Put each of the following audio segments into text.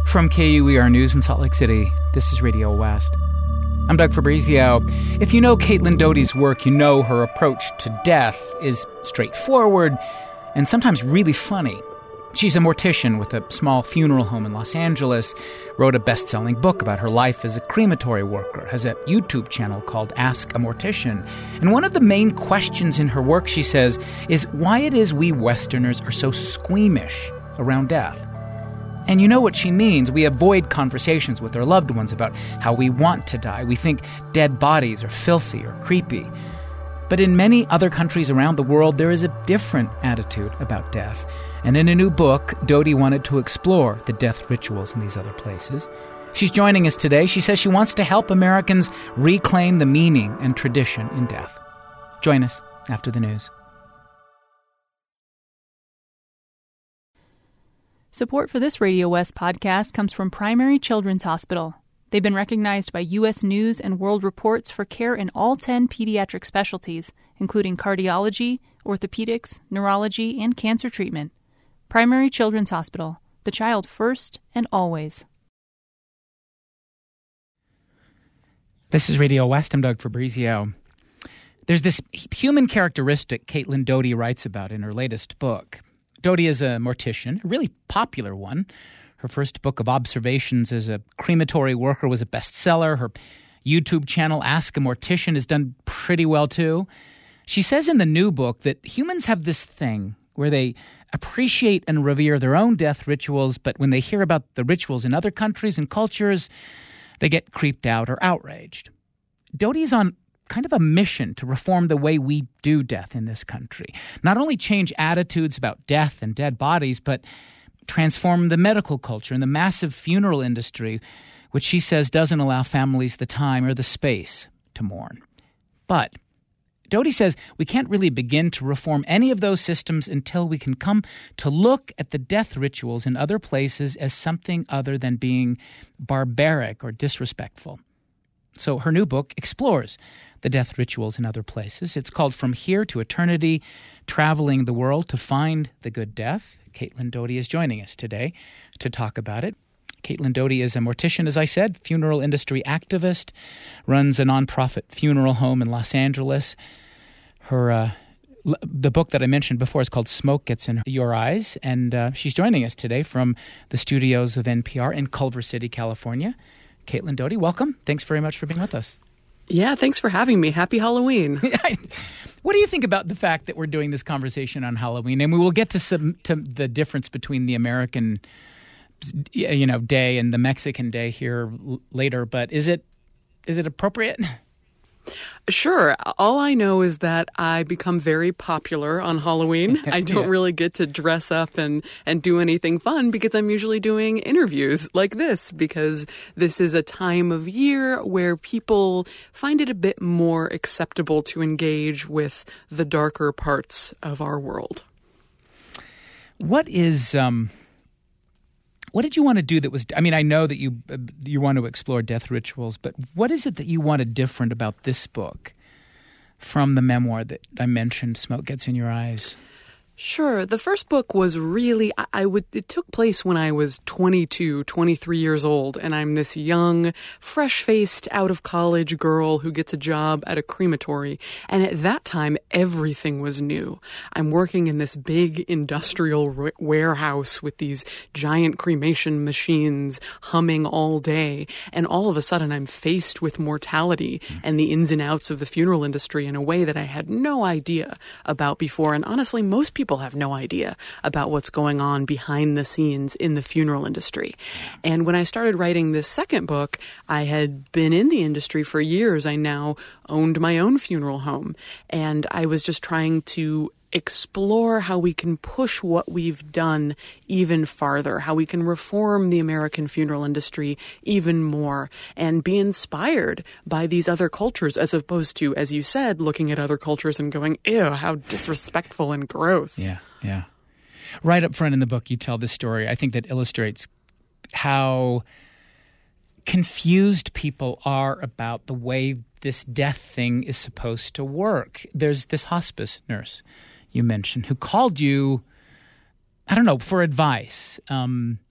From KUER News in Salt Lake City, this is Radio West. I'm Doug Fabrizio. If you know Caitlin Doughty's work, you know her approach to death is straightforward and sometimes really funny. She's a mortician with a small funeral home in Los Angeles, wrote a best-selling book about her life as a crematory worker, has a YouTube channel called Ask a Mortician. And one of the main questions in her work, she says, is why it is we Westerners are so squeamish around death. And you know what she means. We avoid conversations with our loved ones about how we want to die. We think dead bodies are filthy or creepy. But in many other countries around the world, there is a different attitude about death. And in a new book, Doughty wanted to explore the death rituals in these other places. She's joining us today. She says she wants to help Americans reclaim the meaning and tradition in death. Join us after the news. Support for this Radio West podcast comes from Primary Children's Hospital. They've been recognized by U.S. News and World Reports for care in all 10 pediatric specialties, including cardiology, orthopedics, neurology, and cancer treatment. Primary Children's Hospital. The child first and always. This is Radio West. I'm Doug Fabrizio. There's this human characteristic Caitlin Doughty writes about in her latest book. Doughty is a mortician, a really popular one. Her first book of observations as a crematory worker was a bestseller. Her YouTube channel, Ask a Mortician, has done pretty well, too. She says in the new book that humans have this thing where they appreciate and revere their own death rituals, but when they hear about the rituals in other countries and cultures, they get creeped out or outraged. Doughty's on kind of a mission to reform the way we do death in this country. Not only change attitudes about death and dead bodies, but transform the medical culture and the massive funeral industry, which she says doesn't allow families the time or the space to mourn. But Doughty says we can't really begin to reform any of those systems until we can come to look at the death rituals in other places as something other than being barbaric or disrespectful. So her new book explores the death rituals in other places. It's called From Here to Eternity, Traveling the World to Find the Good Death. Caitlin Doughty is joining us today to talk about it. Caitlin Doughty is a mortician, as I said, funeral industry activist, runs a nonprofit funeral home in Los Angeles. The book that I mentioned before is called Smoke Gets in Your Eyes, and she's joining us today from the studios of NPR in Culver City, California. Caitlin Doughty, welcome. Thanks very much for being with us. Yeah, thanks for having me. Happy Halloween. What do you think about the fact that we're doing this conversation on Halloween? And we will get to the difference between the American, day and the Mexican day here later. But is it appropriate? Sure. All I know is that I become very popular on Halloween. I don't really get to dress up and do anything fun because I'm usually doing interviews like this, because this is a time of year where people find it a bit more acceptable to engage with the darker parts of our world. What did you want to do that was, I know that you want to explore death rituals, but what is it that you wanted different about this book from the memoir that I mentioned, Smoke Gets in Your Eyes? Sure. The first book was really, it took place when I was 22, 23 years old, and I'm this young, fresh-faced, out-of-college girl who gets a job at a crematory. And at that time, everything was new. I'm working in this big industrial warehouse with these giant cremation machines humming all day. And all of a sudden, I'm faced with mortality and the ins and outs of the funeral industry in a way that I had no idea about before. And honestly, most people have no idea about what's going on behind the scenes in the funeral industry. And when I started writing this second book, I had been in the industry for years. I now owned my own funeral home, and I was just trying to explore how we can push what we've done even farther, how we can reform the American funeral industry even more and be inspired by these other cultures, as opposed to, as you said, looking at other cultures and going, ew, how disrespectful and gross. Yeah. Right up front in the book, you tell this story, I think, that illustrates how confused people are about the way this death thing is supposed to work. There's this hospice nurse you mentioned who called you, I don't know, for advice.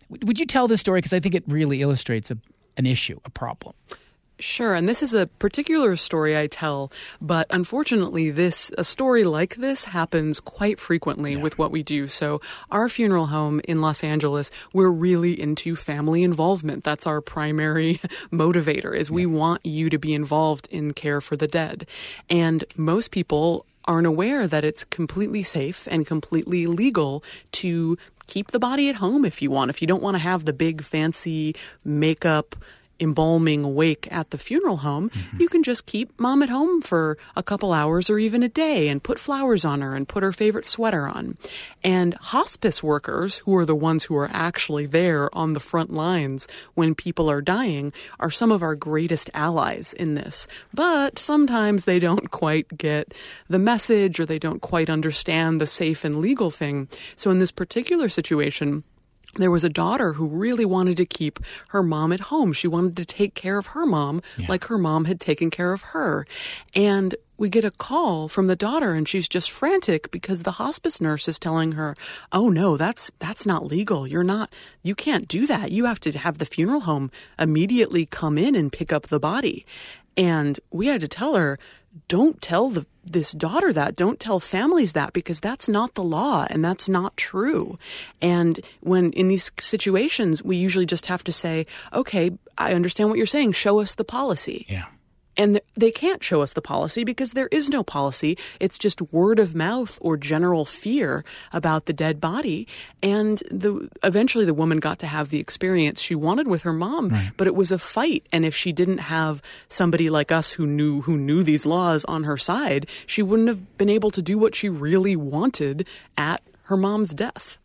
Would you tell this story? Because I think it really illustrates an issue, a problem. Sure, and this is a particular story I tell, but unfortunately a story like this happens quite frequently with what we do. So our funeral home in Los Angeles, we're really into family involvement. That's our primary motivator, is we want you to be involved in care for the dead. And most people aren't aware that it's completely safe and completely legal to keep the body at home if you want. If you don't want to have the big fancy makeup embalming wake at the funeral home, you can just keep mom at home for a couple hours or even a day and put flowers on her and put her favorite sweater on. And hospice workers, who are the ones who are actually there on the front lines when people are dying, are some of our greatest allies in this. But sometimes they don't quite get the message, or they don't quite understand the safe and legal thing. So in this particular situation, there was a daughter who really wanted to keep her mom at home. She wanted to take care of her mom like her mom had taken care of her. And we get a call from the daughter, and she's just frantic because the hospice nurse is telling her, "Oh no, that's not legal. You can't do that. You have to have the funeral home immediately come in and pick up the body." And we had to tell her, don't tell this daughter that. Don't tell families that, because that's not the law and that's not true. And when in these situations, we usually just have to say, okay, I understand what you're saying. Show us the policy. Yeah. And they can't show us the policy because there is no policy. It's just word of mouth or general fear about the dead body. And eventually the woman got to have the experience she wanted with her mom, but it was a fight. And if she didn't have somebody like us who knew these laws on her side, she wouldn't have been able to do what she really wanted at her mom's death.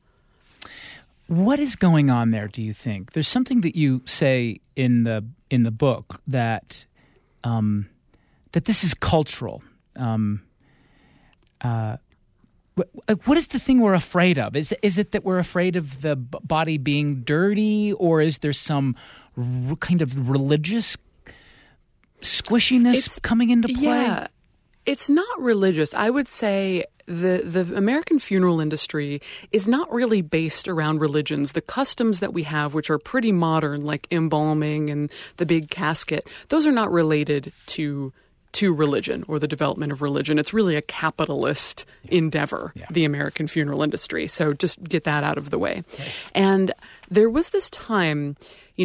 What is going on there, do you think? There's something that you say in the book that this is cultural. What is the thing we're afraid of? Is it that we're afraid of the body being dirty, or is there some kind of religious squishiness coming into play? Yeah, it's not religious. I would say the American funeral industry is not really based around religions. The customs that we have, which are pretty modern, like embalming and the big casket, those are not related to religion or the development of religion. It's really a capitalist endeavor, the American funeral industry. So just get that out of the way. Yes. And there was this time,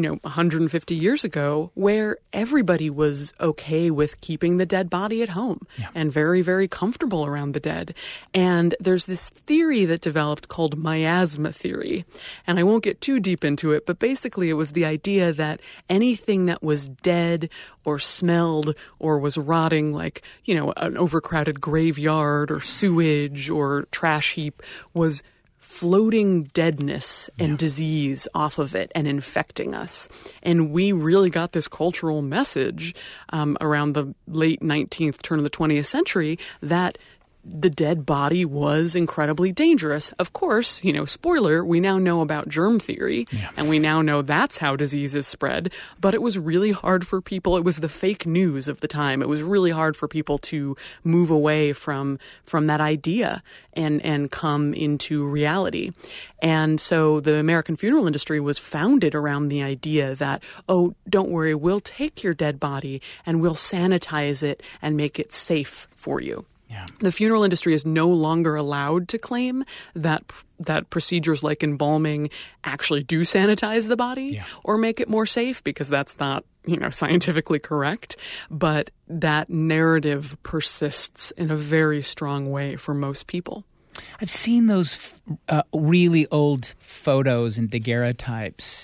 150 years ago, where everybody was okay with keeping the dead body at home and very, very comfortable around the dead. And there's this theory that developed called miasma theory. And I won't get too deep into it, but basically it was the idea that anything that was dead or smelled or was rotting, like, an overcrowded graveyard or sewage or trash heap, was floating deadness and disease off of it and infecting us. And we really got this cultural message around the late 19th, turn of the 20th century that the dead body was incredibly dangerous. Of course, spoiler, we now know about germ theory, and we now know that's how diseases spread. But it was really hard for people. It was the fake news of the time. It was really hard for people to move away from that idea and come into reality. And so the American funeral industry was founded around the idea that, oh, don't worry, we'll take your dead body and we'll sanitize it and make it safe for you. Yeah. The funeral industry is no longer allowed to claim that procedures like embalming actually do sanitize the body or make it more safe, because that's not, scientifically correct. But that narrative persists in a very strong way for most people. I've seen those really old photos and daguerreotypes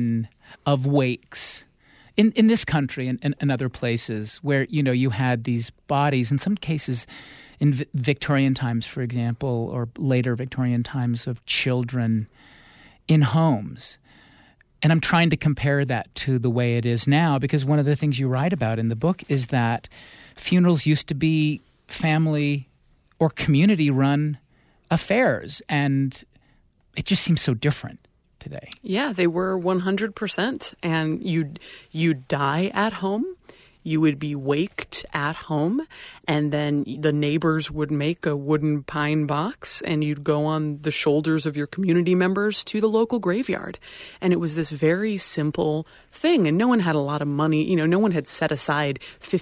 of wakes in this country and other places where, you had these bodies, in some cases in Victorian times, for example, or later Victorian times, of children in homes. And I'm trying to compare that to the way it is now, because one of the things you write about in the book is that funerals used to be family or community-run affairs, and it just seems so different today. Yeah, they were 100%. And you'd die at home. you would be waked at home, and then the neighbors would make a wooden pine box, and you'd go on the shoulders of your community members to the local graveyard. And it was this very simple thing, and no one had a lot of money. No one had set aside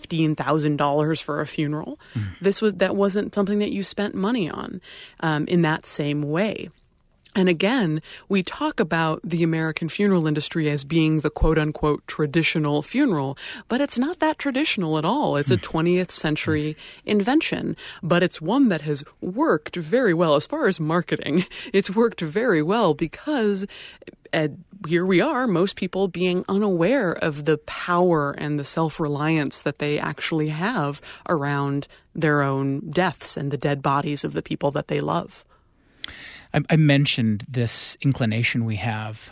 $15,000 for a funeral. That wasn't something that you spent money on in that same way. And again, we talk about the American funeral industry as being the quote-unquote traditional funeral, but it's not that traditional at all. It's a 20th century invention, but it's one that has worked very well as far as marketing. It's worked very well because here we are, most people being unaware of the power and the self-reliance that they actually have around their own deaths and the dead bodies of the people that they love. I mentioned this inclination we have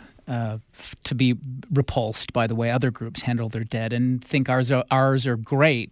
to be repulsed by the way other groups handle their dead and think ours are great.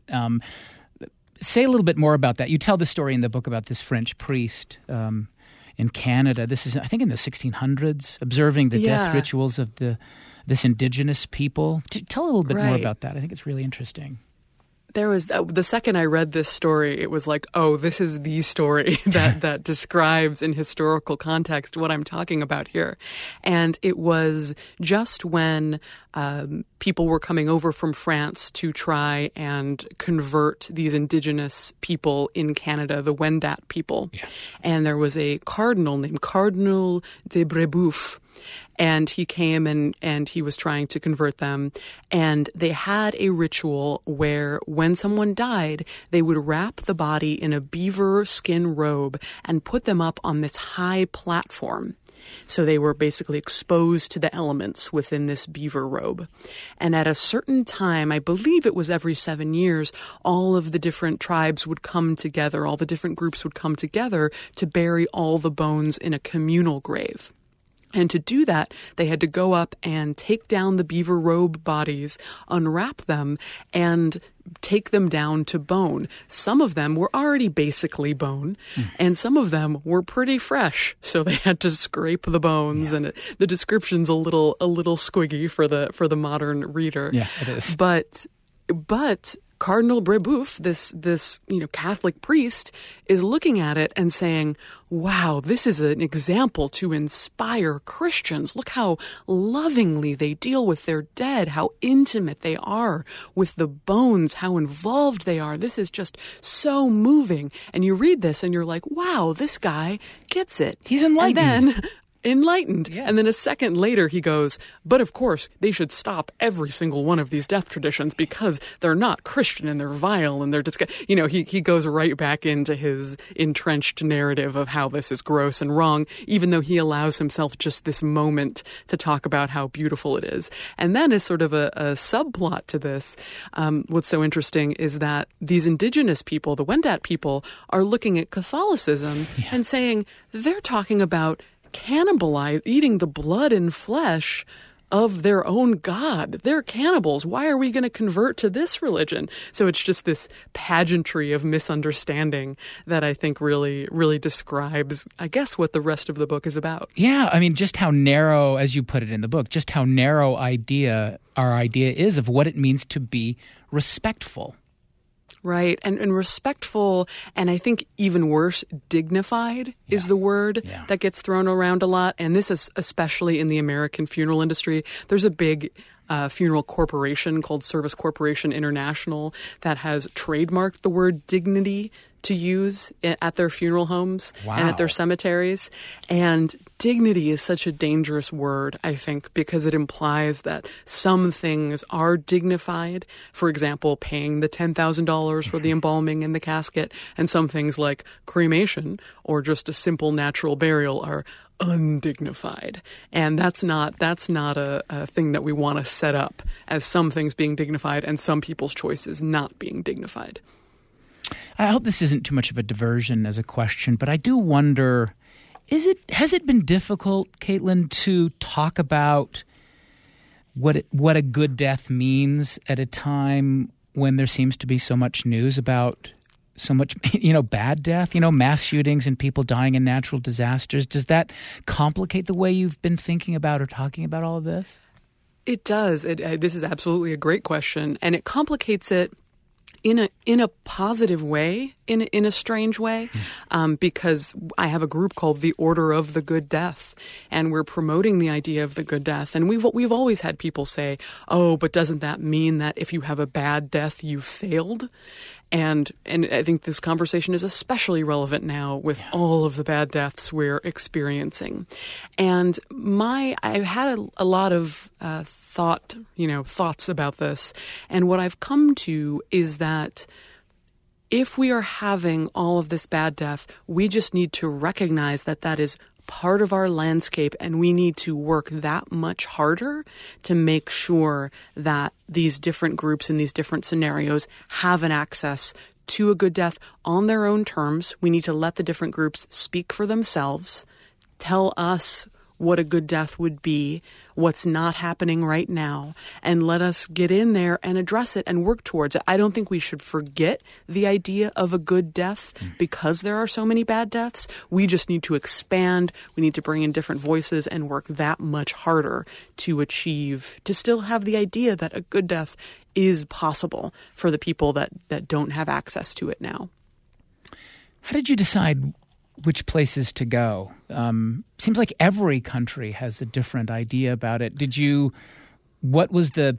Say a little bit more about that. You tell the story in the book about this French priest in Canada. This is, I think, in the 1600s, observing the death rituals of this indigenous people. Tell a little bit more about that. I think it's really interesting. There was the second I read this story, it was like, oh, this is the story that describes in historical context what I'm talking about here. And it was just when people were coming over from France to try and convert these indigenous people in Canada, the Wendat people. Yeah. And there was a cardinal named Cardinal de Brébeuf. And he came and he was trying to convert them. And they had a ritual where when someone died, they would wrap the body in a beaver skin robe and put them up on this high platform. So they were basically exposed to the elements within this beaver robe. And at a certain time, I believe it was every 7 years, all of the different tribes would come together, all the different groups would come together to bury all the bones in a communal grave. And to do that, they had to go up and take down the beaver robe bodies, unwrap them, and take them down to bone. Some of them were already basically bone, and some of them were pretty fresh. So they had to scrape the bones, and the description's a little squiggy for the modern reader. Yeah, it is. But Cardinal Brébeuf, this Catholic priest, is looking at it and saying, wow, this is an example to inspire Christians. Look how lovingly they deal with their dead, how intimate they are with the bones, how involved they are. This is just so moving. And you read this and you're like, wow, this guy gets it. He's enlightened. And then enlightened. Yeah. And then a second later he goes, but of course they should stop every single one of these death traditions because they're not Christian and they're vile and they're he goes right back into his entrenched narrative of how this is gross and wrong, even though he allows himself just this moment to talk about how beautiful it is. And then as sort of a subplot to this, what's so interesting is that these indigenous people, the Wendat people, are looking at Catholicism and saying they're talking about eating the blood and flesh of their own God. They're cannibals. Why are we going to convert to this religion? So it's just this pageantry of misunderstanding that I think really, really describes, I guess, what the rest of the book is about. Yeah, I mean, just how narrow, as you put it in the book, just how narrow our idea is of what it means to be respectful. Right. And respectful, and I think even worse, dignified is the word that gets thrown around a lot. And this is especially in the American funeral industry. There's a big funeral corporation called Service Corporation International that has trademarked the word dignity to use at their funeral homes and at their cemeteries. And dignity is such a dangerous word, I think, because it implies that some things are dignified. For example, paying the $10,000 for the embalming and the casket, and some things like cremation or just a simple natural burial are undignified. And that's not a thing that we want to set up as some things being dignified and some people's choices not being dignified. I hope this isn't too much of a diversion as a question, but I do wonder, has it been difficult, Caitlin, to talk about what a good death means at a time when there seems to be so much news about so much, bad death, mass shootings and people dying in natural disasters? Does that complicate the way you've been thinking about or talking about all of this? It does. This is absolutely a great question, and it complicates it in a positive way, in a strange way, because I have a group called the Order of the Good Death, and we're promoting the idea of the good death. And we've always had people say, "Oh, but doesn't that mean that if you have a bad death, you failed?" And I think this conversation is especially relevant now with all of the bad deaths we're experiencing. And I've had a lot of thoughts about this. And what I've come to is that if we are having all of this bad death, we just need to recognize that that is part of our landscape, and we need to work that much harder to make sure that these different groups in these different scenarios have an access to a good death on their own terms. We need to let the different groups speak for themselves, tell us what a good death would be, what's not happening right now, and let us get in there and address it and work towards it. I don't think we should forget the idea of a good death because there are so many bad deaths. We just need to expand. We need to bring in different voices and work that much harder to still have the idea that a good death is possible for the people that don't have access to it now. How did you decide which places to go? Seems like every country has a different idea about it. What were the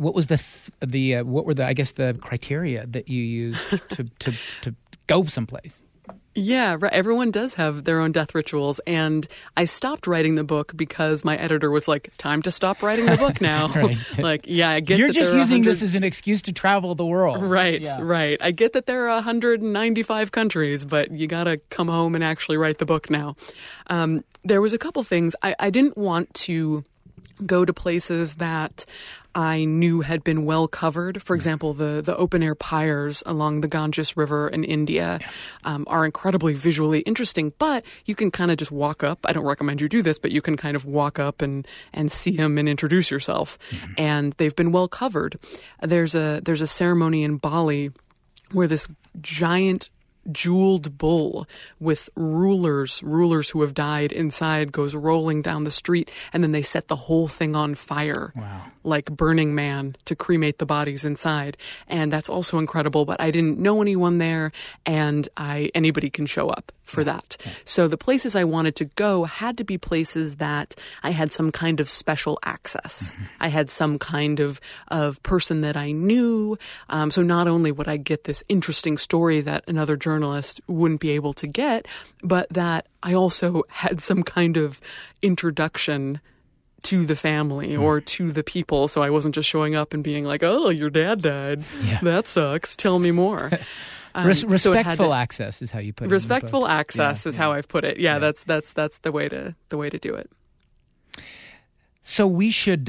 criteria that you used to go someplace? Yeah, right. Everyone does have their own death rituals, and I stopped writing the book because my editor was like, "Time to stop writing the book now." Right. I get you're that just there are using this as an excuse to travel the world. Right, yeah. Right. I get that there are 195 countries, but you got to come home and actually write the book now. There was a couple things. I didn't want to go to places that I knew had been well covered. For example, the open-air pyres along the Ganges River in India are incredibly visually interesting, but you can kind of just walk up. I don't recommend you do this, but you can kind of walk up and see them and introduce yourself. Mm-hmm. And they've been well covered. There's a ceremony in Bali where this giant jeweled bull with rulers who have died inside goes rolling down the street, and then they set the whole thing on fire. Wow. Like Burning Man to cremate the bodies inside. And that's also incredible, but I didn't know anyone there, and anybody can show up for that. Yeah. So the places I wanted to go had to be places that I had some kind of special access. Mm-hmm. I had some kind of person that I knew. So not only would I get this interesting story that another journalist wouldn't be able to get, but that I also had some kind of introduction to the family or to the people. So I wasn't just showing up and being like, "Oh, your dad died. Yeah. That sucks. Tell me more." Respectful access is how you put it. Respectful access is how I've put it. Yeah, that's the way to do it. So we should.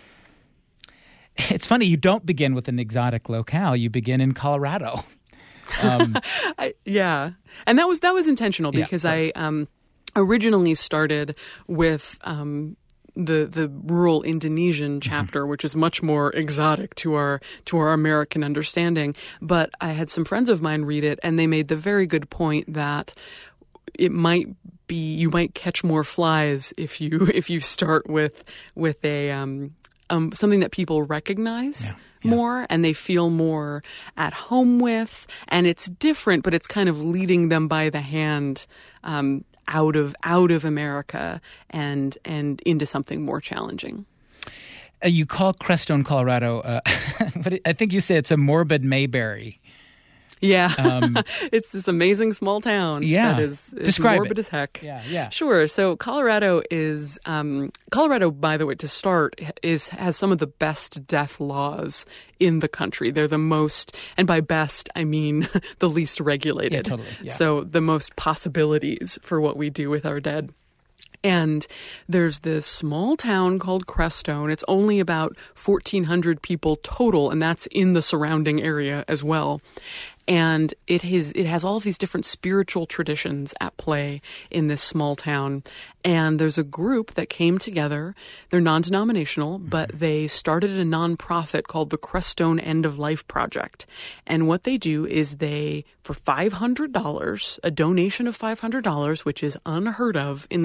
It's funny, you don't begin with an exotic locale. You begin in Colorado. And that was intentional because I originally started with the rural Indonesian chapter, which is much more exotic to our American understanding. But I had some friends of mine read it, and they made the very good point that it might be you might catch more flies if you start with a something that people recognize. Yeah. More, and they feel more at home with, and it's different, but it's kind of leading them by the hand out of America and into something more challenging. You call Crestone, Colorado, but I think you say it's a morbid Mayberry. Yeah, it's this amazing small town. Yeah, that is describe morbid it. As heck. Yeah. Sure. So Colorado is Colorado. By the way, to start, has some of the best death laws in the country. They're the most, and by best I mean the least regulated. Yeah, totally. Yeah. So the most possibilities for what we do with our dead. And there's this small town called Crestone. It's only about 1,400 people total, and that's in the surrounding area as well. And it has all these different spiritual traditions at play in this small town. And there's a group that came together. They're non-denominational, but they started a nonprofit called the Crestone End of Life Project. And what they do is for $500, a donation of $500, which is unheard of in the American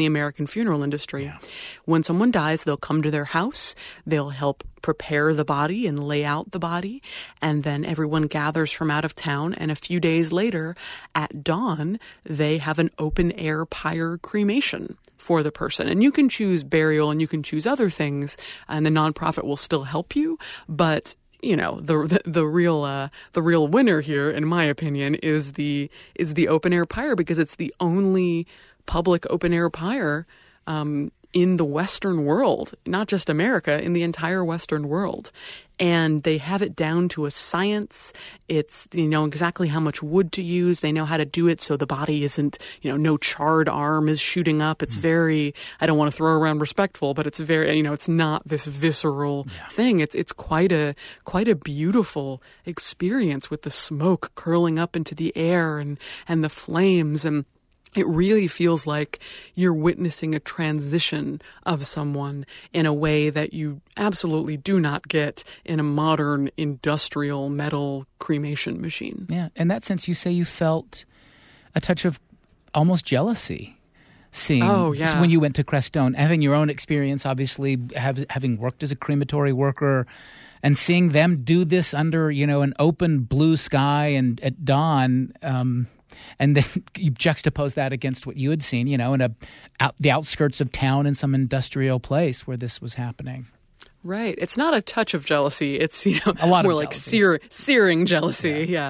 American funeral industry. Yeah. When someone dies, they'll come to their house, they'll help prepare the body and lay out the body, and then everyone gathers from out of town, and a few days later, at dawn, they have an open-air pyre cremation for the person. And you can choose burial and you can choose other things, and the nonprofit will still help you, but the real winner here, in my opinion, is the open air pyre, because it's the only public open air pyre in the Western world, not just America, in the entire Western world. And they have it down to a science. They know exactly how much wood to use. They know how to do it so the body isn't, no charred arm is shooting up. It's very, I don't want to throw around respectful, but it's very, it's not this visceral thing. It's quite a beautiful experience with the smoke curling up into the air and the flames, and it really feels like you're witnessing a transition of someone in a way that you absolutely do not get in a modern industrial metal cremation machine. Yeah. In that sense, you say you felt a touch of almost jealousy seeing when you went to Crestone, having your own experience, obviously, having worked as a crematory worker, and seeing them do this under, an open blue sky and at dawn. And then you juxtapose that against what you had seen, in the outskirts of town in some industrial place where this was happening. Right. It's not a touch of jealousy. It's, a lot more of like jealousy. searing jealousy. Yeah.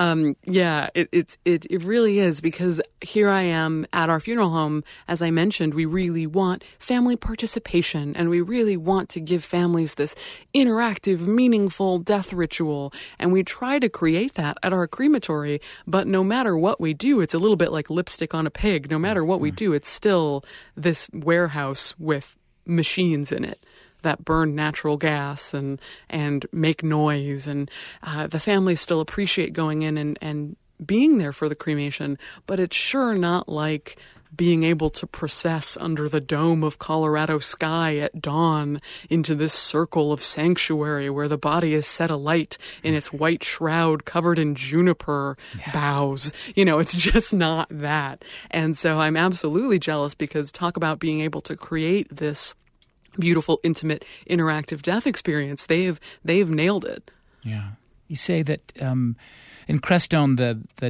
It really is, because here I am at our funeral home. As I mentioned, we really want family participation, and we really want to give families this interactive, meaningful death ritual. And we try to create that at our crematory. But no matter what we do, it's a little bit like lipstick on a pig. No matter what we do, it's still this warehouse with machines in it that burn natural gas and make noise, and the families still appreciate going in and being there for the cremation, but it's sure not like being able to process under the dome of Colorado sky at dawn into this circle of sanctuary where the body is set alight in its white shroud covered in juniper boughs. It's just not that. And so I'm absolutely jealous, because talk about being able to create this beautiful, intimate, interactive death experience. They've nailed it. Yeah. You say that in Crestone, the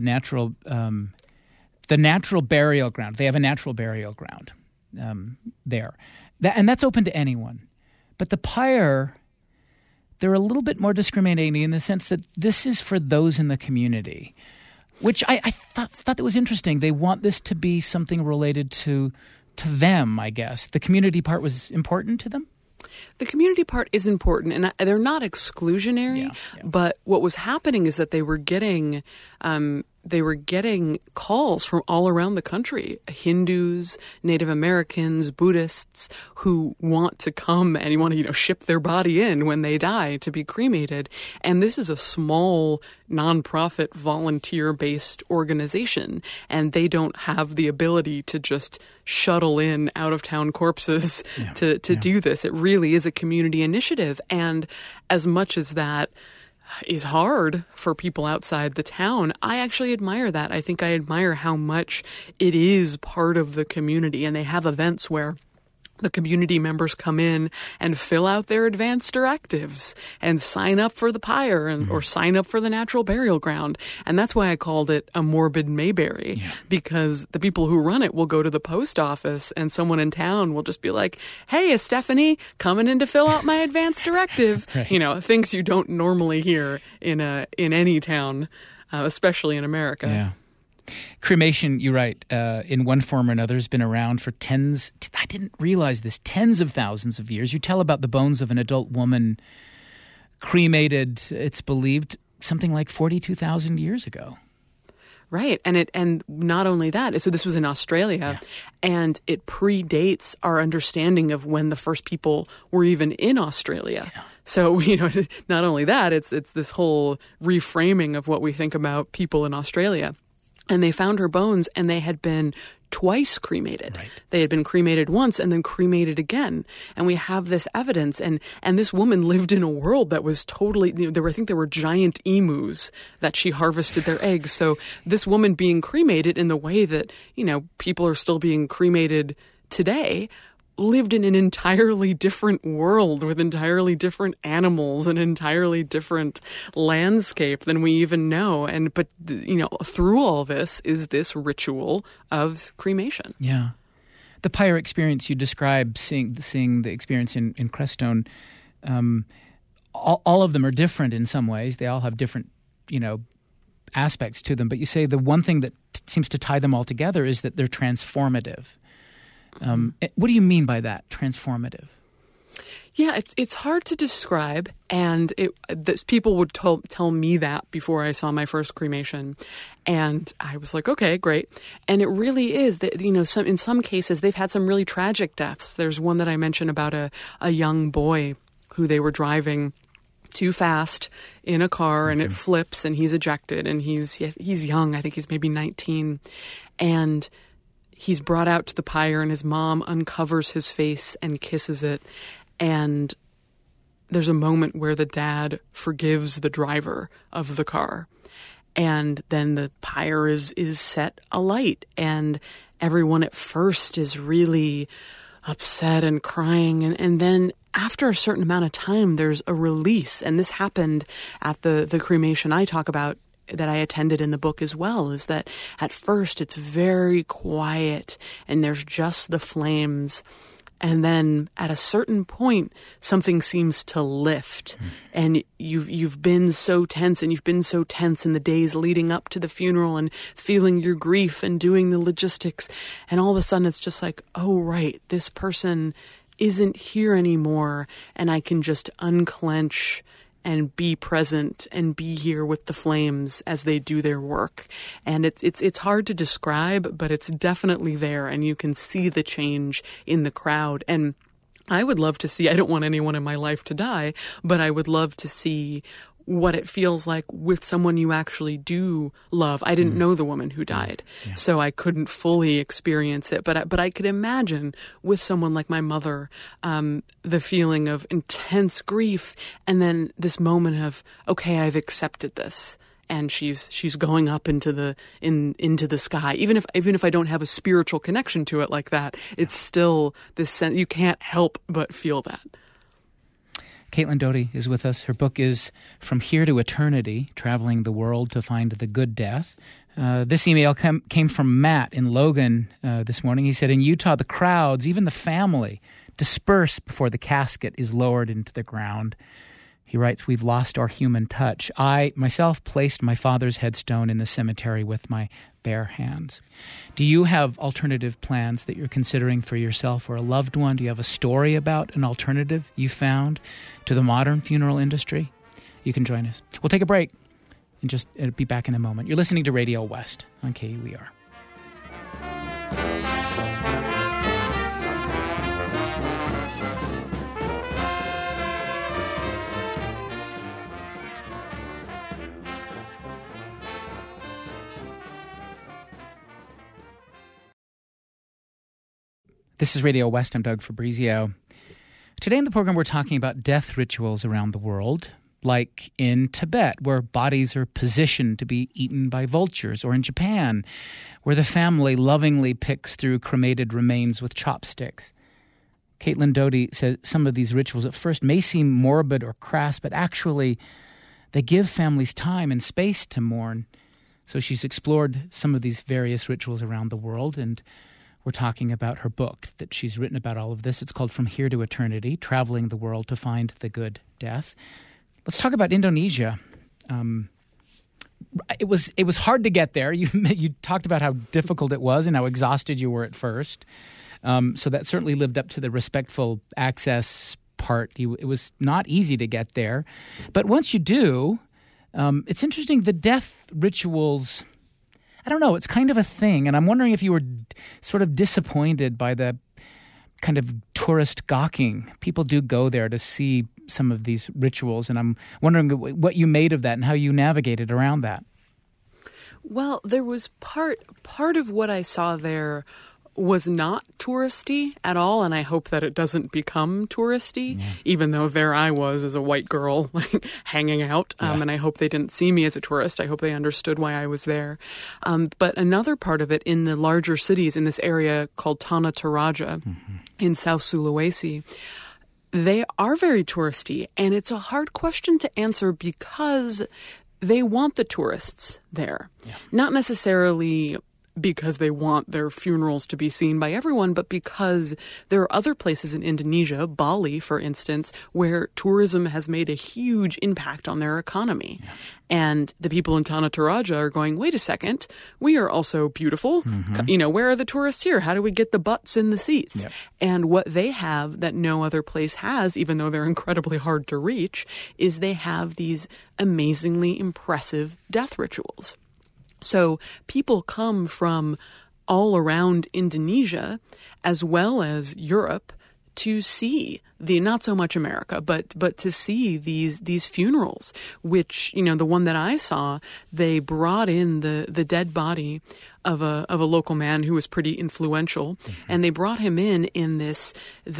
natural burial ground, they have a natural burial ground there. And that's open to anyone. But the pyre, they're a little bit more discriminating in the sense that this is for those in the community, which I thought that was interesting. They want this to be something related to them, I guess. The community part was important to them? The community part is important, and they're not exclusionary, but what was happening is that they were getting calls from all around the country, Hindus, Native Americans, Buddhists, who want to come and want to, ship their body in when they die to be cremated. And this is a small, nonprofit, volunteer-based organization, and they don't have the ability to just shuttle in out-of-town corpses to do this. It really is a community initiative, and as much as that is hard for people outside the town, I actually admire that. I think I admire how much it is part of the community, and they have events where the community members come in and fill out their advance directives and sign up for the pyre or sign up for the natural burial ground. And that's why I called it a morbid Mayberry, because the people who run it will go to the post office and someone in town will just be like, hey, is Stephanie coming in to fill out my advance directive? Right. Things you don't normally hear in any town, especially in America. Yeah. Cremation, you're right, in one form or another has been around for I didn't realize this, tens of thousands of years. You tell about the bones of an adult woman cremated, it's believed, something like 42,000 years ago. Right. And not only that, so this was in Australia, and it predates our understanding of when the first people were even in Australia. Yeah. So, not only that, it's this whole reframing of what we think about people in Australia. And they found her bones, and they had been twice cremated. Right. They had been cremated once and then cremated again. And we have this evidence. And this woman lived in a world that was totally, I think there were giant emus that she harvested their eggs. So this woman being cremated in the way that, people are still being cremated today lived in an entirely different world with entirely different animals, an entirely different landscape than we even know. But through all this is this ritual of cremation. Yeah. The pyre experience you describe, seeing the experience in Crestone, all of them are different in some ways. They all have different, aspects to them. But you say the one thing that seems to tie them all together is that they're transformative. What do you mean by that, transformative? Yeah, it's hard to describe, and people would tell me that before I saw my first cremation, and I was like, okay, great. And it really is that in some cases they've had some really tragic deaths. There's one that I mentioned about a young boy who they were driving too fast in a car, and it flips, and he's ejected, and he's young. I think he's maybe 19, and he's brought out to the pyre, and his mom uncovers his face and kisses it. And there's a moment where the dad forgives the driver of the car. And then the pyre is set alight. And everyone at first is really upset and crying. And then after a certain amount of time, there's a release. And this happened at the cremation I talk about that I attended in the book as well, is that at first it's very quiet and there's just the flames. And then at a certain point, something seems to lift, and you've been so tense, and you've been so tense in the days leading up to the funeral and feeling your grief and doing the logistics. And all of a sudden it's just like, oh, right, this person isn't here anymore, and I can just unclench and be present and be here with the flames as they do their work. And it's hard to describe, but it's definitely there, and you can see the change in the crowd. And I would love to see, I don't want anyone in my life to die, but I would love to see what it feels like with someone you actually do love. I didn't know the woman who died, so I couldn't fully experience it. But I could imagine with someone like my mother, the feeling of intense grief, and then this moment of, okay, I've accepted this, and she's going up into the sky. Even if I don't have a spiritual connection to it like that, it's still this sense. You can't help but feel that. Caitlin Doughty is with us. Her book is From Here to Eternity, Traveling the World to Find the Good Death. This email came from Matt in Logan this morning. He said, in Utah, the crowds, even the family, disperse before the casket is lowered into the ground. He writes, we've lost our human touch. I, myself, placed my father's headstone in the cemetery with my bare hands. Do you have alternative plans that you're considering for yourself or a loved one? Do you have a story about an alternative you found to the modern funeral industry? You can join us. We'll take a break and be back in a moment. You're listening to Radio West on KUER. This is Radio West. I'm Doug Fabrizio. Today in the program, we're talking about death rituals around the world, like in Tibet, where bodies are positioned to be eaten by vultures, or in Japan, where the family lovingly picks through cremated remains with chopsticks. Caitlin Doughty says some of these rituals at first may seem morbid or crass, but actually they give families time and space to mourn. So she's explored some of these various rituals around the world, and we're talking about her book that she's written about all of this. It's called From Here to Eternity, Traveling the World to Find the Good Death. Let's talk about Indonesia. It was hard to get there. You talked about how difficult it was and how exhausted you were at first. So that certainly lived up to the respectful access part. It was not easy to get there. But once you do, it's interesting, the death rituals, I don't know, it's kind of a thing. And I'm wondering if you were sort of disappointed by the kind of tourist gawking. People do go there to see some of these rituals. And I'm wondering what you made of that and how you navigated around that. Well, there was part of what I saw there was not touristy at all, and I hope that it doesn't become touristy, even though there I was as a white girl like, hanging out, and I hope they didn't see me as a tourist. I hope they understood why I was there. But another part of it in the larger cities in this area called Tanah Toraja in South Sulawesi, they are very touristy, and it's a hard question to answer because they want the tourists there. Not necessarily because they want their funerals to be seen by everyone, but because there are other places in Indonesia, Bali, for instance, where tourism has made a huge impact on their economy. And the people in Tanah Toraja are going, wait a second, we are also beautiful. You know, where are the tourists here? How do we get the butts in the seats? And what they have that no other place has, even though they're incredibly hard to reach, is they have these amazingly impressive death rituals. So people come from all around Indonesia as well as Europe to see not so much America, but to see these funerals, which, you know, the one that I saw, they brought in the dead body of a local man who was pretty influential, and they brought him in this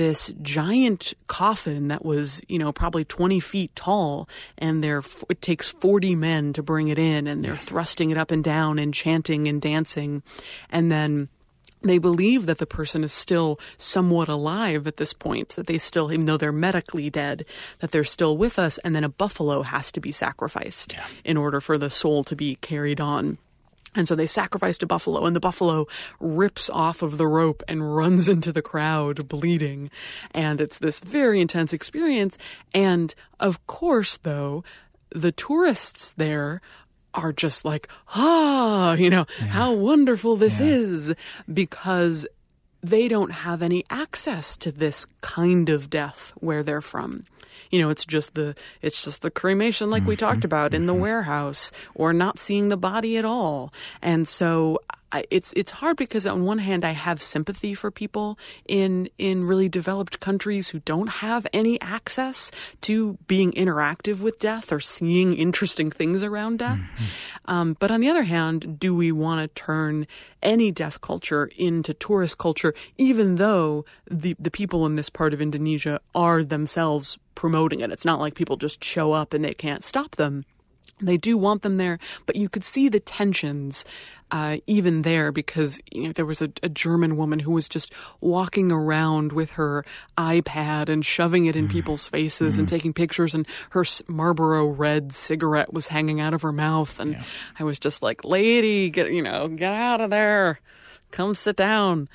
giant coffin that was, you know, probably 20 feet tall, and it takes 40 men to bring it in, and they're thrusting it up and down and chanting and dancing, and then they believe that the person is still somewhat alive at this point, that they still, even though they're medically dead, that they're still with us, and then a buffalo has to be sacrificed in order for the soul to be carried on. And so they sacrificed a buffalo, and the buffalo rips off of the rope and runs into the crowd bleeding. And it's this very intense experience. And of course, though, the tourists there are just like, you know, how wonderful this is, because they don't have any access to this kind of death where they're from. You know, it's just the cremation like we talked about in the warehouse, or not seeing the body at all. And so it's hard because on one hand I have sympathy for people in really developed countries who don't have any access to being interactive with death or seeing interesting things around death. But on the other hand, do we want to turn any death culture into tourist culture, even though the people in this part of Indonesia are themselves promoting it? It's not like people just show up and they can't stop them. They do want them there, but you could see the tensions even there, because, you know, there was a German woman who was just walking around with her iPad and shoving it in people's faces and taking pictures, and her Marlboro Red cigarette was hanging out of her mouth, and I was just like, lady, get out of there, come sit down.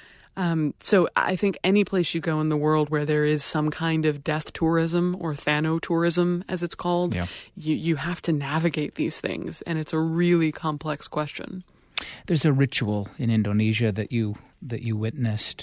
So I think any place you go in the world where there is some kind of death tourism, or thanatourism as it's called, you have to navigate these things, and it's a really complex question. There's a ritual in Indonesia that you witnessed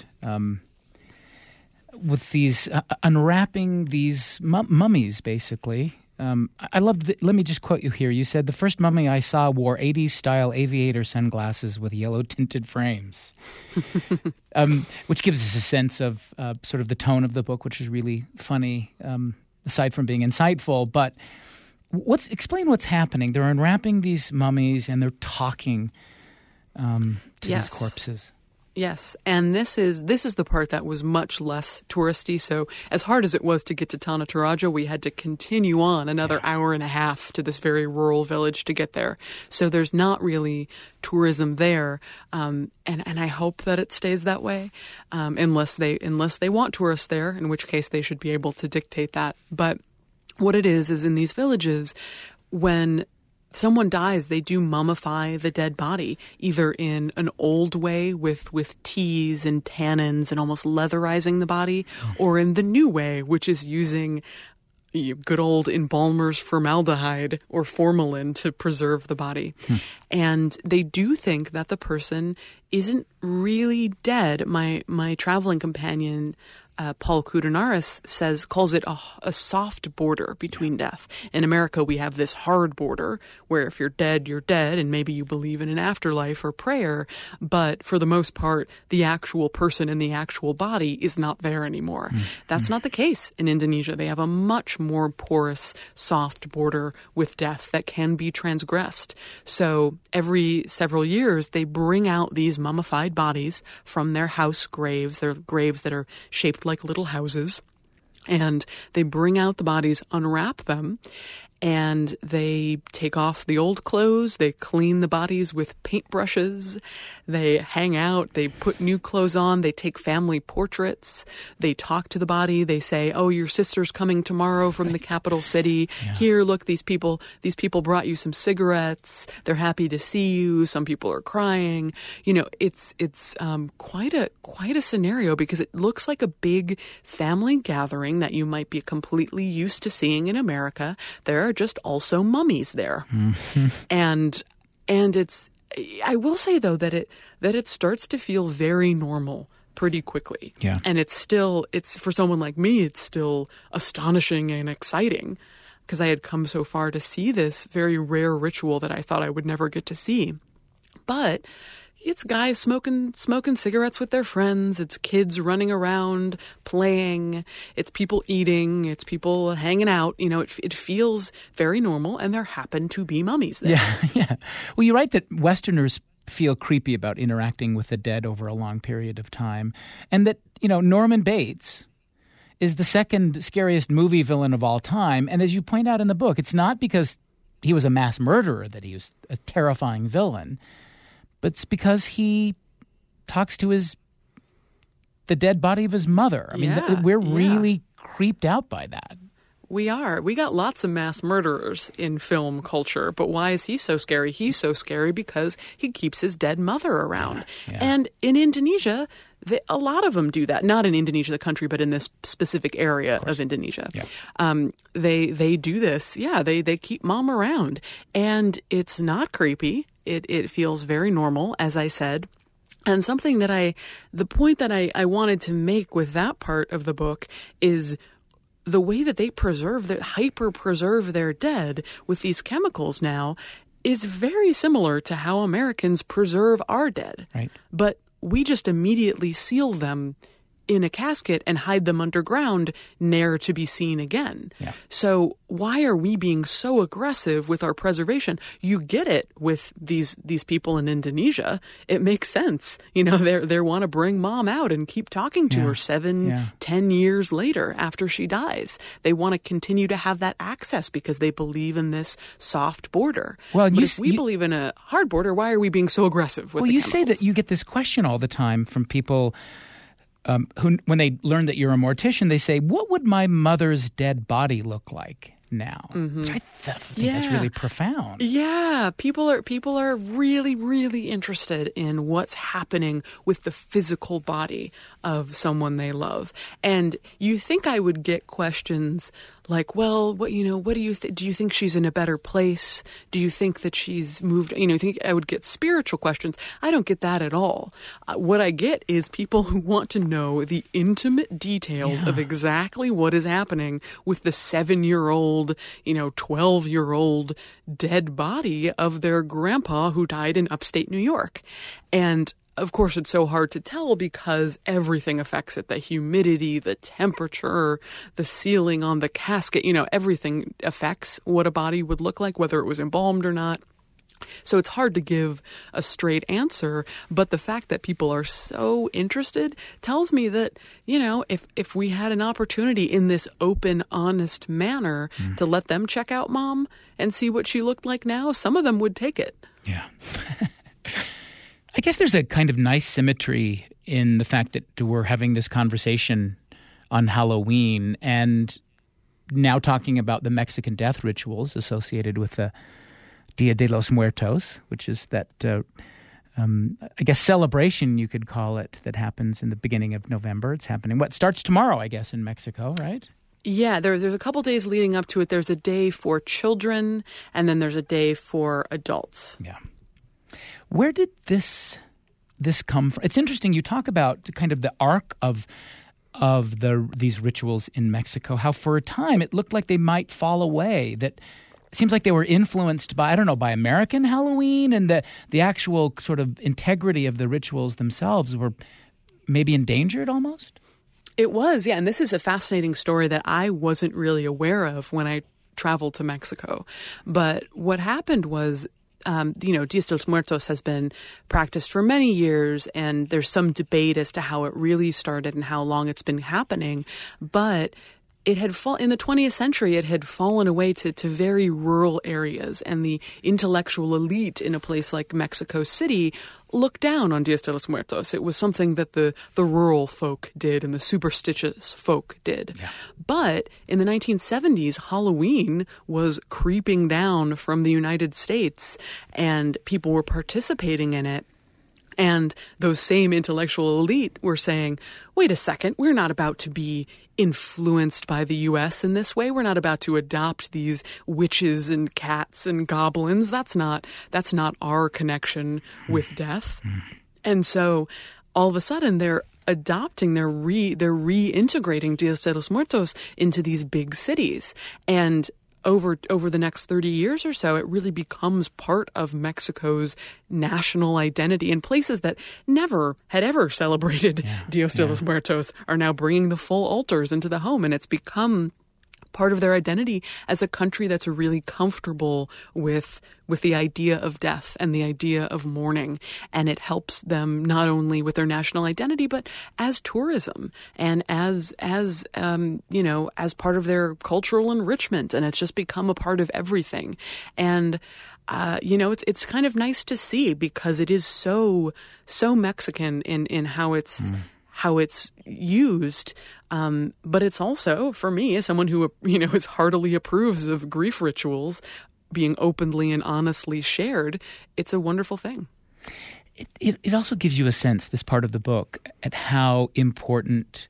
with these unwrapping these mummies, basically. I loved let me just quote you here. You said, "The first mummy I saw wore 80s-style aviator sunglasses with yellow-tinted frames," which gives us a sense of sort of the tone of the book, which is really funny, aside from being insightful. But explain what's happening. They're unwrapping these mummies, and they're talking to these corpses. Yes, and this is the part that was much less touristy. So as hard as it was to get to Tanah Toraja, we had to continue on another hour and a half to this very rural village to get there. So there's not really tourism there, and I hope that it stays that way, unless they want tourists there, in which case they should be able to dictate that. But what it is in these villages, when someone dies, they do mummify the dead body, either in an old way with teas and tannins and almost leatherizing the body, or in the new way, which is using good old embalmer's formaldehyde or formalin to preserve the body. And they do think that the person isn't really dead. My traveling companion Paul Koudounaris calls it a soft border between death. In America, we have this hard border where if you're dead, and maybe you believe in an afterlife or prayer. But for the most part, the actual person in the actual body is not there anymore. That's not the case in Indonesia. They have a much more porous, soft border with death that can be transgressed. So every several years, they bring out these mummified bodies from their house graves. They're graves that are shaped like little houses, and they bring out the bodies, unwrap them, and they take off the old clothes, they clean the bodies with paintbrushes, they hang out, they put new clothes on, they take family portraits, they talk to the body, they say, oh, your sister's coming tomorrow from the capital city. Yeah. Here, look, these people brought you some cigarettes, they're happy to see you, some people are crying. You know, it's quite a scenario, because it looks like a big family gathering that you might be completely used to seeing in America. There are just also mummies there. Mm-hmm. And it's, I will say though that it starts to feel very normal pretty quickly. Yeah. And it's for someone like me, it's still astonishing and exciting, because I had come so far to see this very rare ritual that I thought I would never get to see. But it's guys smoking cigarettes with their friends. It's kids running around, playing. It's people eating. It's people hanging out. You know, it feels very normal, and there happen to be mummies there. Yeah. Well, you write that Westerners feel creepy about interacting with the dead over a long period of time, and that, you know, Norman Bates is the second scariest movie villain of all time. And as you point out in the book, it's not because he was a mass murderer that he was a terrifying villain, but it's because he talks to the dead body of his mother. I mean, we're really creeped out by that. We are. We got lots of mass murderers in film culture, but why is he so scary? He's so scary because he keeps his dead mother around. Yeah. And in Indonesia, a lot of them do that. Not in Indonesia, the country, but in this specific area of Indonesia. Yeah. They do this. Yeah, they keep mom around. And it's not creepy. It feels very normal, as I said. And something that the point that I wanted to make with that part of the book is the way that they hyper-preserve their dead with these chemicals now is very similar to how Americans preserve our dead. Right. But we just immediately seal them in a casket and hide them underground, ne'er to be seen again. Yeah. So why are we being so aggressive with our preservation? You get it with these people in Indonesia. It makes sense. You know, they want to bring mom out and keep talking to her 10 years later after she dies. They want to continue to have that access because they believe in this soft border. Well, but if we believe in a hard border, why are we being so aggressive with the chemicals? Say that you get this question all the time from people who, when they learn that you're a mortician, they say, what would my mother's dead body look like now? Mm-hmm. Which I think that's really profound. Yeah, people are really, really interested in what's happening with the physical body of someone they love. And you think I would get questions like, well, what do you do you think she's in a better place? Do you think that she's moved? You know, I think I would get spiritual questions. I don't get that at all. What I get is people who want to know the intimate details of exactly what is happening with the 7-year-old, 12-year-old dead body of their grandpa who died in upstate New York. And of course, it's so hard to tell because everything affects it. The humidity, the temperature, the sealing on the casket, everything affects what a body would look like, whether it was embalmed or not. So it's hard to give a straight answer, but the fact that people are so interested tells me that, if we had an opportunity in this open, honest manner to let them check out mom and see what she looked like now, some of them would take it. Yeah. I guess there's a kind of nice symmetry in the fact that we're having this conversation on Halloween and now talking about the Mexican death rituals associated with the Dia de los Muertos, which is that, I guess, celebration, you could call it, that happens in the beginning of November. It's happening. Starts tomorrow, I guess, in Mexico, right? Yeah, there's a couple days leading up to it. There's a day for children, and then there's a day for adults. Yeah. Where did this come from? It's interesting. You talk about kind of the arc of of these rituals in Mexico, how for a time it looked like they might fall away, that it seems like they were influenced by, by American Halloween, and the actual sort of integrity of the rituals themselves were maybe endangered almost? It was, yeah. And this is a fascinating story that I wasn't really aware of when I traveled to Mexico. But what happened was, Dias de los Muertos has been practiced for many years, and there's some debate as to how it really started and how long it's been happening. But it had in the 20th century, it had fallen away to very rural areas, and the intellectual elite in a place like Mexico City looked down on Dias de los Muertos. It was something that the rural folk did and the superstitious folk did. Yeah. But in the 1970s, Halloween was creeping down from the United States, and people were participating in it. And those same intellectual elite were saying, wait a second, we're not about to be influenced by the U.S. in this way. We're not about to adopt these witches and cats and goblins. That's not our connection with death. And so all of a sudden they're adopting, they're reintegrating Dias de los Muertos into these big cities. And over the next 30 years or so, it really becomes part of Mexico's national identity. And places that never had ever celebrated Dias de los Muertos are now bringing the full altars into the home. And it's become part of their identity as a country that's really comfortable with the idea of death and the idea of mourning. And it helps them not only with their national identity, but as tourism and as part of their cultural enrichment. And it's just become a part of everything. And it's kind of nice to see, because it is so Mexican in how it's used. But it's also, for me, as someone who, is heartily approves of grief rituals being openly and honestly shared, it's a wonderful thing. It also gives you a sense, this part of the book, at how important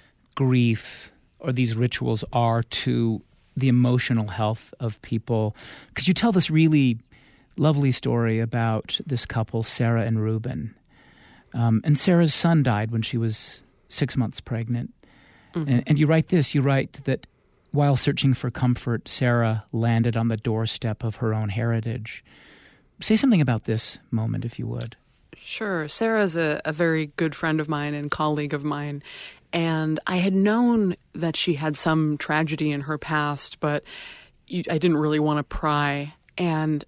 grief or these rituals are to the emotional health of people. Because you tell this really lovely story about this couple, Sarah and Reuben. And Sarah's son died when she was 6 months pregnant. Mm-hmm. And you write that while searching for comfort, Sarah landed on the doorstep of her own heritage. Say something about this moment, if you would. Sure. Sarah's a very good friend of mine and colleague of mine. And I had known that she had some tragedy in her past, but I didn't really want to pry. And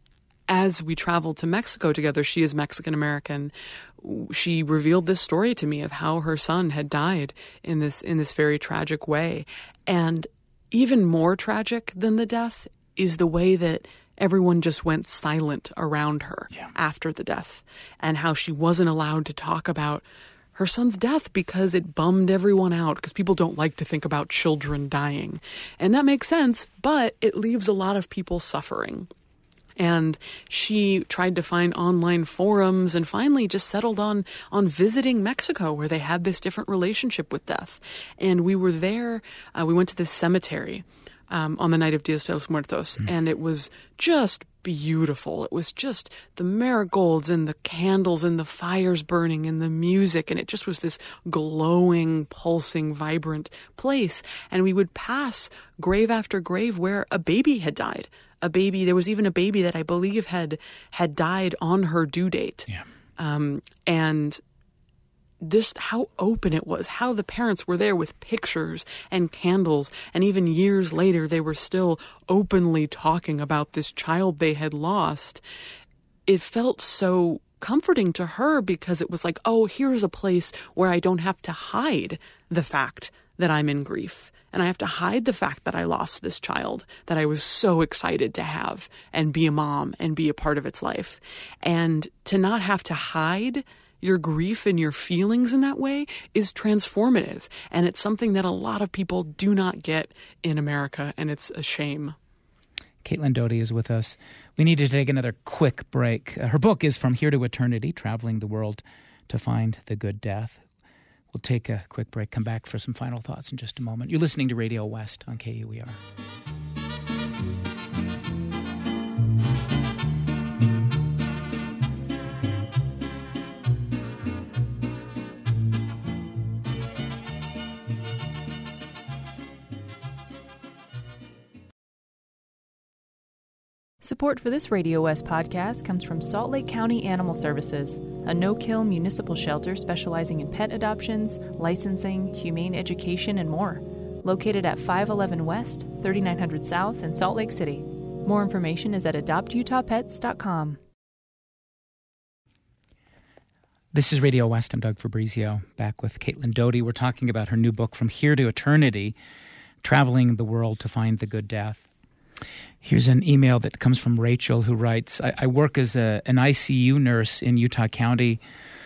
as we traveled to Mexico together, she is Mexican-American, she revealed this story to me of how her son had died in this very tragic way. And even more tragic than the death is the way that everyone just went silent around her after the death, and how she wasn't allowed to talk about her son's death because it bummed everyone out, because people don't like to think about children dying. And that makes sense, but it leaves a lot of people suffering. And she tried to find online forums and finally just settled on visiting Mexico, where they had this different relationship with death. And we were there. We went to this cemetery on the night of Dias de los Muertos, and it was just beautiful. It was just the marigolds and the candles and the fires burning and the music, and it just was this glowing, pulsing, vibrant place. And we would pass grave after grave where a baby had died. There was even a baby that I believe had died on her due date. Yeah. And this, how open it was, how the parents were there with pictures and candles, and even years later they were still openly talking about this child they had lost. It felt so comforting to her, because it was like, oh, here's a place where I don't have to hide the fact that I'm in grief. And I have to hide the fact that I lost this child that I was so excited to have and be a mom and be a part of its life. And to not have to hide your grief and your feelings in that way is transformative. And it's something that a lot of people do not get in America, and it's a shame. Caitlin Doughty is with us. We need to take another quick break. Her book is From Here to Eternity, Traveling the World to Find the Good Death. We'll take a quick break, come back for some final thoughts in just a moment. You're listening to Radio West on KUER. Support for this Radio West podcast comes from Salt Lake County Animal Services, a no-kill municipal shelter specializing in pet adoptions, licensing, humane education, and more. Located at 511 West, 3900 South in Salt Lake City. More information is at adoptutahpets.com. This is Radio West. I'm Doug Fabrizio, back with Caitlin Doughty. We're talking about her new book, From Here to Eternity, Traveling the World to Find the Good Death. Here's an email that comes from Rachel, who writes, I work as an ICU nurse in Utah County.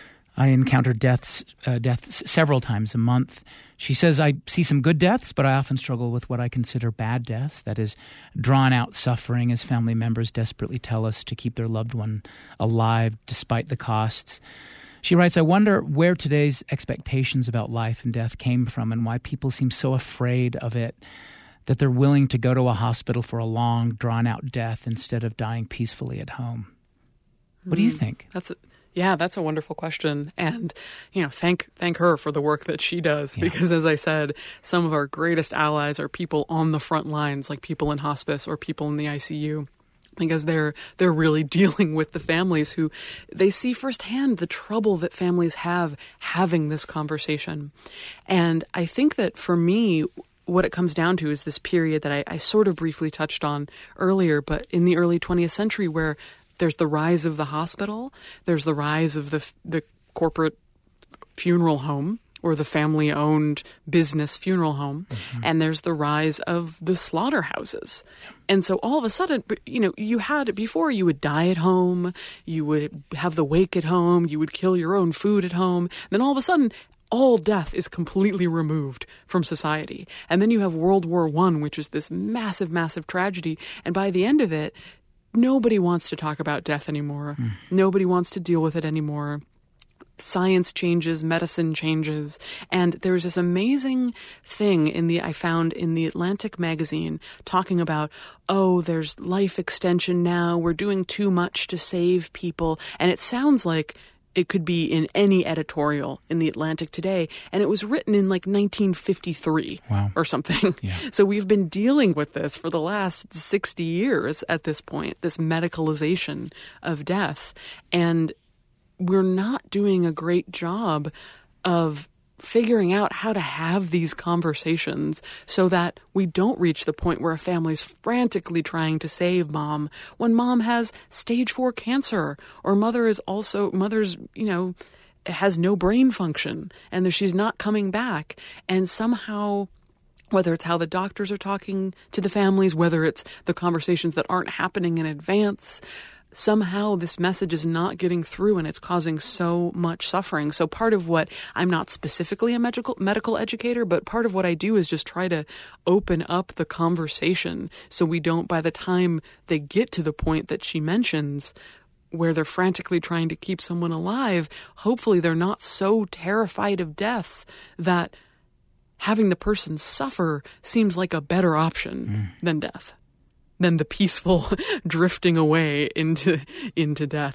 I encounter deaths several times a month. She says, I see some good deaths, but I often struggle with what I consider bad deaths, that is, drawn-out suffering as family members desperately tell us to keep their loved one alive despite the costs. She writes, I wonder where today's expectations about life and death came from and why people seem so afraid of it that they're willing to go to a hospital for a long, drawn-out death instead of dying peacefully at home. What do you think? That's a wonderful question. And, thank her for the work that she does. Yeah. Because as I said, some of our greatest allies are people on the front lines, like people in hospice or people in the ICU. Because they're really dealing with the families who they see firsthand the trouble that families have having this conversation. And I think that for me, what it comes down to is this period that I sort of briefly touched on earlier, but in the early 20th century where there's the rise of the hospital, there's the rise of the corporate funeral home, or the family-owned business funeral home, and there's the rise of the slaughterhouses. And so all of a sudden, you had, before you would die at home, you would have the wake at home, you would kill your own food at home, then all of a sudden, all death is completely removed from society. And then you have World War I, which is this massive, massive tragedy, and by the end of it, nobody wants to talk about death anymore. Nobody wants to deal with it anymore. Science changes, medicine changes, and there's this amazing thing I found in the Atlantic magazine talking about, there's life extension now, we're doing too much to save people, and it sounds like it could be in any editorial in the Atlantic today, and it was written in like 1953 or something. Yeah. So we've been dealing with this for the last 60 years at this point, this medicalization of death, and we're not doing a great job of figuring out how to have these conversations so that we don't reach the point where a family's frantically trying to save mom when mom has stage 4 cancer, or mother's has no brain function and she's not coming back. And somehow, whether it's how the doctors are talking to the families, whether it's the conversations that aren't happening in advance, somehow this message is not getting through and it's causing so much suffering. So part of what, I'm not specifically a medical educator, but part of what I do is just try to open up the conversation so we don't, by the time they get to the point that she mentions, where they're frantically trying to keep someone alive, hopefully they're not so terrified of death that having the person suffer seems like a better option than death. Than the peaceful drifting away into death.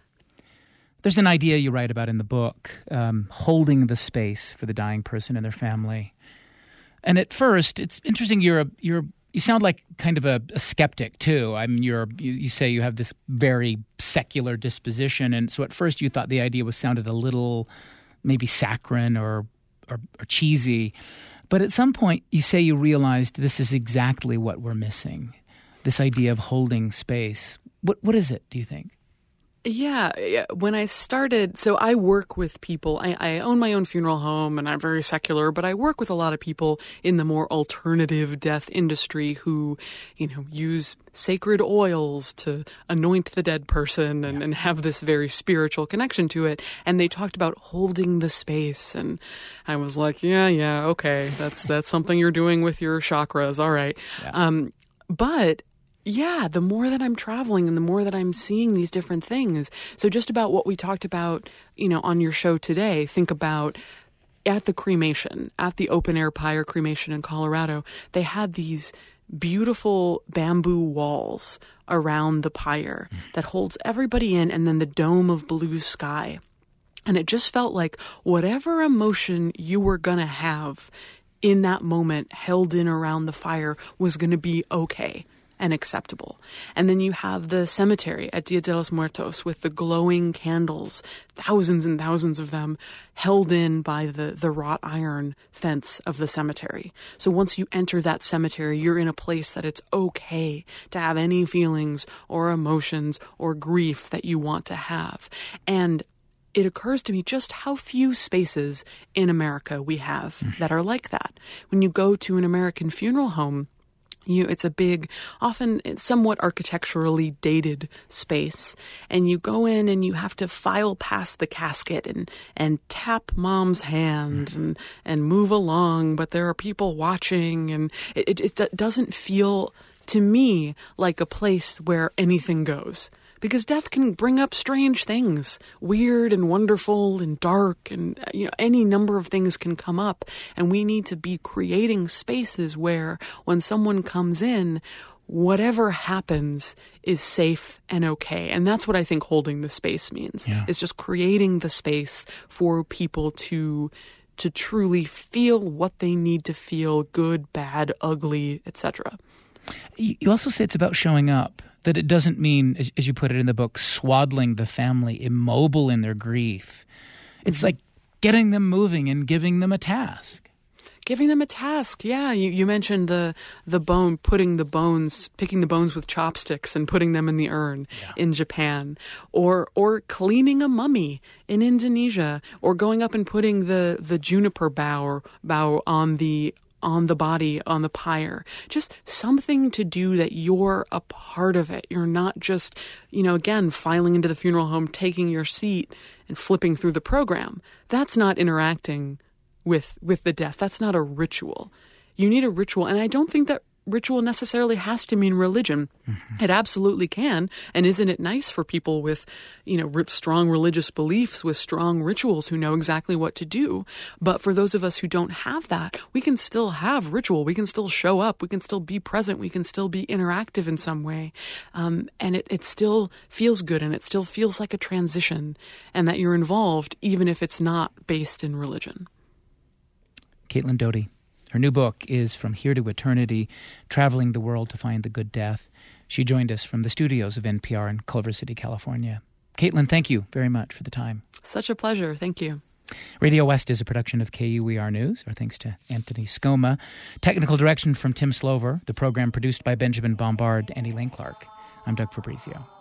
There's an idea you write about in the book, holding the space for the dying person and their family. And at first, it's interesting. You sound like kind of a skeptic too. I mean, you say you have this very secular disposition, and so at first you thought the idea sounded a little maybe saccharine or cheesy, but at some point you say you realized this is exactly what we're missing. This idea of holding space. What is it, do you think? Yeah. When I started, so I work with people. I own my own funeral home and I'm very secular, but I work with a lot of people in the more alternative death industry who, use sacred oils to anoint the dead person and have this very spiritual connection to it. And they talked about holding the space. And I was like, yeah, okay. That's something you're doing with your chakras. All right. Yeah. But yeah, the more that I'm traveling and the more that I'm seeing these different things. So just about what we talked about, on your show today, think about at the cremation, at the open air pyre cremation in Colorado, they had these beautiful bamboo walls around the pyre that holds everybody in, and then the dome of blue sky. And it just felt like whatever emotion you were going to have in that moment held in around the fire was going to be okay. and acceptable. And then you have the cemetery at Dia de los Muertos with the glowing candles, thousands and thousands of them, held in by the wrought iron fence of the cemetery. So once you enter that cemetery, you're in a place that it's okay to have any feelings or emotions or grief that you want to have. And it occurs to me just how few spaces in America we have that are like that. When you go to an American funeral home, it's a big, often it's somewhat architecturally dated space, and you go in and you have to file past the casket and tap mom's hand and move along, but there are people watching, and it doesn't feel to me like a place where anything goes. Because death can bring up strange things, weird and wonderful and dark, and any number of things can come up. And we need to be creating spaces where when someone comes in, whatever happens is safe and okay. And that's what I think holding the space means. Yeah. It's just creating the space for people to truly feel what they need to feel, good, bad, ugly, etc. You also say it's about showing up. That it doesn't mean, as you put it in the book, swaddling the family, immobile in their grief. It's like getting them moving and giving them a task. Giving them a task, yeah. You mentioned the bone, picking the bones with chopsticks and putting them in the urn in Japan, or cleaning a mummy in Indonesia, or going up and putting the juniper bough on the body, on the pyre. Just something to do that you're a part of it. You're not just, again, filing into the funeral home, taking your seat and flipping through the program. That's not interacting with the death. That's not a ritual. You need a ritual. And I don't think that ritual necessarily has to mean religion. Mm-hmm. It absolutely can. And isn't it nice for people with, strong religious beliefs, with strong rituals, who know exactly what to do? But for those of us who don't have that, we can still have ritual. We can still show up. We can still be present. We can still be interactive in some way. And it still feels good, and it still feels like a transition, and that you're involved, even if it's not based in religion. Caitlin Doughty. Her new book is From Here to Eternity, Traveling the World to Find the Good Death. She joined us from the studios of NPR in Culver City, California. Caitlin, thank you very much for the time. Such a pleasure. Thank you. Radio West is a production of KUER News. Our thanks to Anthony Scoma. Technical direction from Tim Slover. The program produced by Benjamin Bombard and Elaine Clark. I'm Doug Fabrizio.